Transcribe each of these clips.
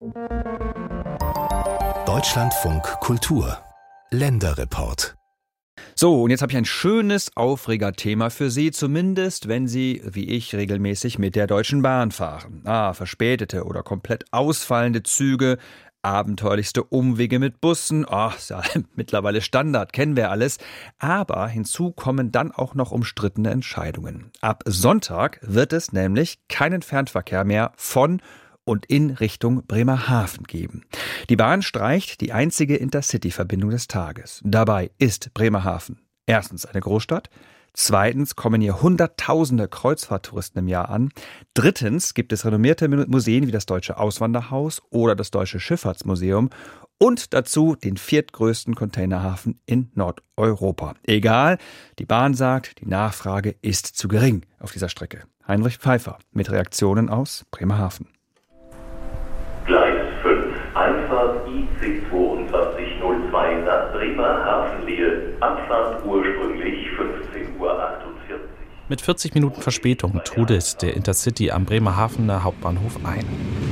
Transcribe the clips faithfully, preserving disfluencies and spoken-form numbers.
Deutschlandfunk Kultur Länderreport. So, und jetzt habe ich ein schönes Aufregerthema für Sie, zumindest wenn Sie, wie ich, regelmäßig mit der Deutschen Bahn fahren. Ah, verspätete oder komplett ausfallende Züge, abenteuerlichste Umwege mit Bussen, ach, ist ja mittlerweile Standard, kennen wir alles. Aber hinzu kommen dann auch noch umstrittene Entscheidungen. Ab Sonntag wird es nämlich keinen Fernverkehr mehr von und in Richtung Bremerhaven geben. Die Bahn streicht die einzige Intercity-Verbindung des Tages. Dabei ist Bremerhaven erstens eine Großstadt, zweitens kommen hier Hunderttausende Kreuzfahrttouristen im Jahr an, drittens gibt es renommierte Museen wie das Deutsche Auswanderhaus oder das Deutsche Schifffahrtsmuseum und dazu den viertgrößten Containerhafen in Nordeuropa. Egal, die Bahn sagt, die Nachfrage ist zu gering auf dieser Strecke. Heinrich Pfeiffer mit Reaktionen aus Bremerhaven. Gleis fünf, Einfahrt I C zwei zwei null zwei nach Bremerhaven-Nähe, Abfahrt ursprünglich fünfzehn Uhr achtundvierzig. Mit vierzig Minuten Verspätung trudelt der Intercity am Bremerhavener Hauptbahnhof ein.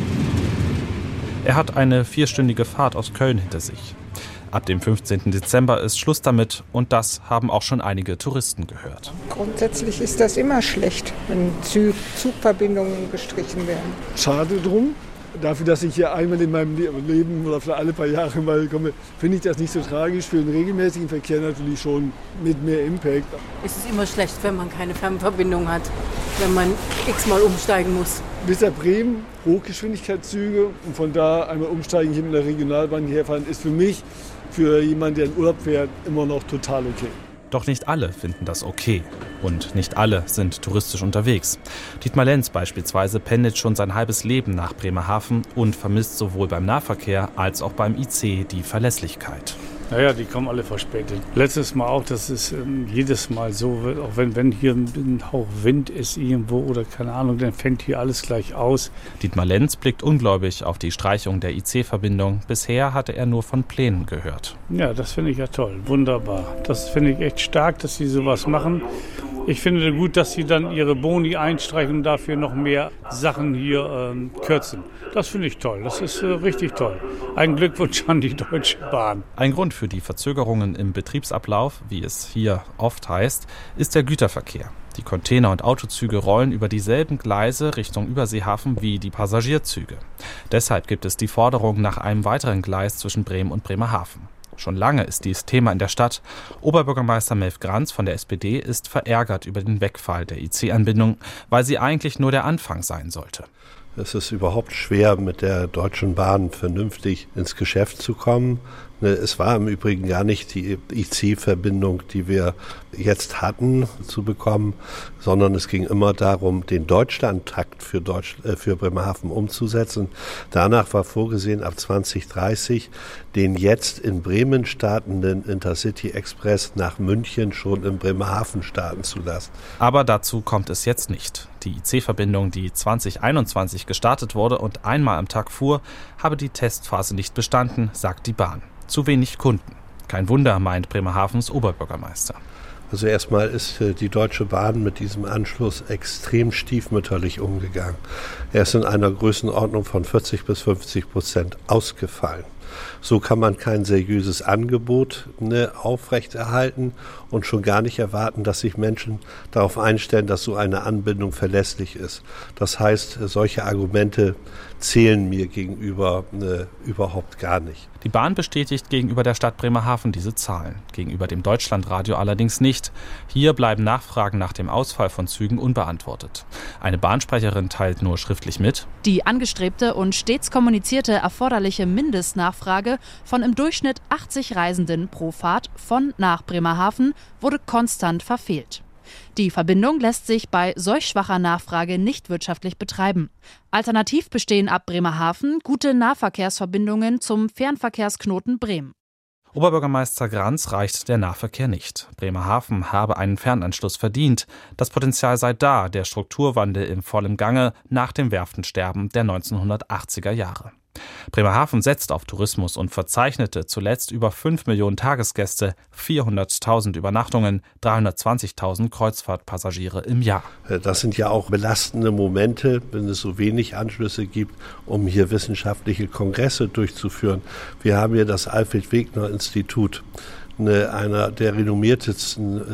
Er hat eine vierstündige Fahrt aus Köln hinter sich. Ab dem fünfzehnten Dezember ist Schluss damit und das haben auch schon einige Touristen gehört. Grundsätzlich ist das immer schlecht, wenn Zug- Zugverbindungen gestrichen werden. Schade drum. Dafür, dass ich hier einmal in meinem Leben oder für alle paar Jahre mal komme, finde ich das nicht so tragisch. Für den regelmäßigen Verkehr natürlich schon mit mehr Impact. Es ist immer schlecht, wenn man keine Fernverbindung hat, wenn man x-mal umsteigen muss. Bis nach Bremen, Hochgeschwindigkeitszüge und von da einmal umsteigen, hier mit der Regionalbahn herfahren, ist für mich, für jemanden, der in Urlaub fährt, immer noch total okay. Doch nicht alle finden das okay. Und nicht alle sind touristisch unterwegs. Dietmar Lenz beispielsweise pendelt schon sein halbes Leben nach Bremerhaven und vermisst sowohl beim Nahverkehr als auch beim I C die Verlässlichkeit. Naja, die kommen alle verspätet. Letztes Mal auch, das ist ähm, jedes Mal so, auch wenn, wenn hier ein Hauch Wind ist irgendwo oder keine Ahnung, dann fängt hier alles gleich aus. Dietmar Lenz blickt ungläubig auf die Streichung der I C-Verbindung. Bisher hatte er nur von Plänen gehört. Ja, das finde ich ja toll, wunderbar. Das finde ich echt stark, dass sie sowas machen. Ich finde gut, dass sie dann ihre Boni einstreichen und dafür noch mehr Sachen hier ähm, kürzen. Das finde ich toll, das ist äh, richtig toll. Ein Glückwunsch an die Deutsche Bahn. Ein Grund für die Verzögerungen im Betriebsablauf, wie es hier oft heißt, ist der Güterverkehr. Die Container- und Autozüge rollen über dieselben Gleise Richtung Überseehafen wie die Passagierzüge. Deshalb gibt es die Forderung nach einem weiteren Gleis zwischen Bremen und Bremerhaven. Schon lange ist dies Thema in der Stadt. Oberbürgermeister Melf Granz von der S P D ist verärgert über den Wegfall der I C-Anbindung, weil sie eigentlich nur der Anfang sein sollte. Es ist überhaupt schwer, mit der Deutschen Bahn vernünftig ins Geschäft zu kommen. Es war im Übrigen gar nicht die I C-Verbindung, die wir jetzt hatten, zu bekommen, sondern es ging immer darum, den Deutschlandtakt für, Deutsch, äh, für Bremerhaven umzusetzen. Danach war vorgesehen, ab zwanzig dreißig den jetzt in Bremen startenden Intercity Express nach München schon in Bremerhaven starten zu lassen. Aber dazu kommt es jetzt nicht. Die I C-Verbindung, die zwanzig einundzwanzig gestartet wurde und einmal am Tag fuhr, habe die Testphase nicht bestanden, sagt die Bahn. Zu wenig Kunden. Kein Wunder, meint Bremerhavens Oberbürgermeister. Also erstmal ist die Deutsche Bahn mit diesem Anschluss extrem stiefmütterlich umgegangen. Er ist in einer Größenordnung von vierzig bis fünfzig Prozent ausgefallen. So kann man kein seriöses Angebot ne, aufrechterhalten und schon gar nicht erwarten, dass sich Menschen darauf einstellen, dass so eine Anbindung verlässlich ist. Das heißt, solche Argumente zählen mir gegenüber ne, überhaupt gar nicht. Die Bahn bestätigt gegenüber der Stadt Bremerhaven diese Zahlen, gegenüber dem Deutschlandradio allerdings nicht. Hier bleiben Nachfragen nach dem Ausfall von Zügen unbeantwortet. Eine Bahnsprecherin teilt nur schriftlich mit: Die angestrebte und stets kommunizierte erforderliche Mindestnachfrage von im Durchschnitt achtzig Reisenden pro Fahrt von nach Bremerhaven wurde konstant verfehlt. Die Verbindung lässt sich bei solch schwacher Nachfrage nicht wirtschaftlich betreiben. Alternativ bestehen ab Bremerhaven gute Nahverkehrsverbindungen zum Fernverkehrsknoten Bremen. Oberbürgermeister Granz reicht der Nahverkehr nicht. Bremerhaven habe einen Fernanschluss verdient. Das Potenzial sei da, der Strukturwandel im vollen Gange nach dem Werftensterben der neunzehnhundertachtziger Jahre. Bremerhaven setzt auf Tourismus und verzeichnete zuletzt über fünf Millionen Tagesgäste, vierhunderttausend Übernachtungen, dreihundertzwanzigtausend Kreuzfahrtpassagiere im Jahr. Das sind ja auch belastende Momente, wenn es so wenig Anschlüsse gibt, um hier wissenschaftliche Kongresse durchzuführen. Wir haben hier das Alfred-Wegener-Institut, eine, einer der renommiertesten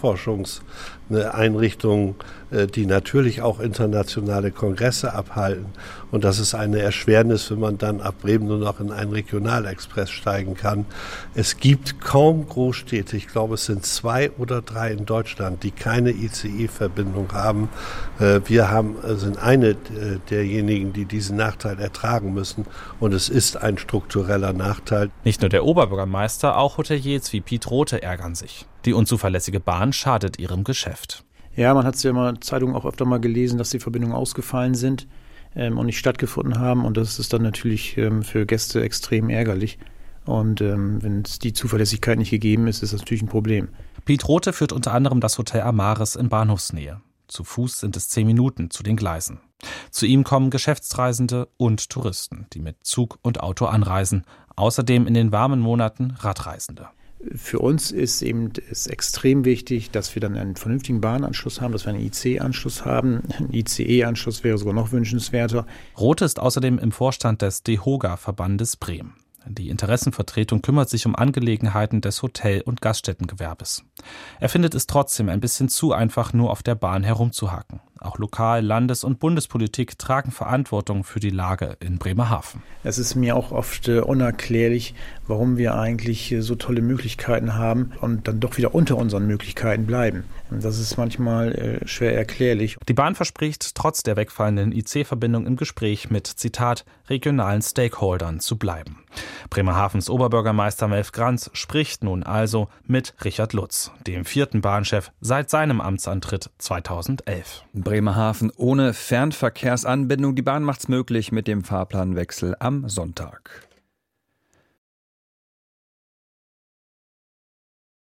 Polarforschungseinrichtungen, die natürlich auch internationale Kongresse abhalten. Und das ist eine Erschwernis, wenn man dann ab Bremen nur noch in einen Regionalexpress steigen kann. Es gibt kaum Großstädte, ich glaube es sind zwei oder drei in Deutschland, die keine I C E-Verbindung haben. Wir haben, sind eine derjenigen, die diesen Nachteil ertragen müssen. Und es ist ein struktureller Nachteil. Nicht nur der Oberbürgermeister, auch Hoteliers wie Piet Rothe ärgern sich. Die unzuverlässige Bahn schadet ihrem Geschäft. Ja, man hat es ja in der Zeitung auch öfter mal gelesen, dass die Verbindungen ausgefallen sind ähm, und nicht stattgefunden haben. Und das ist dann natürlich ähm, für Gäste extrem ärgerlich. Und ähm, wenn es die Zuverlässigkeit nicht gegeben ist, ist das natürlich ein Problem. Piet Rothe führt unter anderem das Hotel Amaris in Bahnhofsnähe. Zu Fuß sind es zehn Minuten zu den Gleisen. Zu ihm kommen Geschäftsreisende und Touristen, die mit Zug und Auto anreisen. Außerdem in den warmen Monaten Radreisende. Für uns ist eben ist extrem wichtig, dass wir dann einen vernünftigen Bahnanschluss haben, dass wir einen I C E-Anschluss haben. Ein I C E-Anschluss wäre sogar noch wünschenswerter. Rothe ist außerdem im Vorstand des DEHOGA-Verbandes Bremen. Die Interessenvertretung kümmert sich um Angelegenheiten des Hotel- und Gaststättengewerbes. Er findet es trotzdem ein bisschen zu einfach, nur auf der Bahn herumzuhaken. Auch Lokal-, Landes- und Bundespolitik tragen Verantwortung für die Lage in Bremerhaven. Es ist mir auch oft äh, unerklärlich, warum wir eigentlich äh, so tolle Möglichkeiten haben und dann doch wieder unter unseren Möglichkeiten bleiben. Das ist manchmal äh, schwer erklärlich. Die Bahn verspricht, trotz der wegfallenden I C-Verbindung im Gespräch mit, Zitat, regionalen Stakeholdern zu bleiben. Bremerhavens Oberbürgermeister Melf Granz spricht nun also mit Richard Lutz, dem vierten Bahnchef seit seinem Amtsantritt zweitausendelf. Bremerhaven ohne Fernverkehrsanbindung. Die Bahn macht's möglich mit dem Fahrplanwechsel am Sonntag.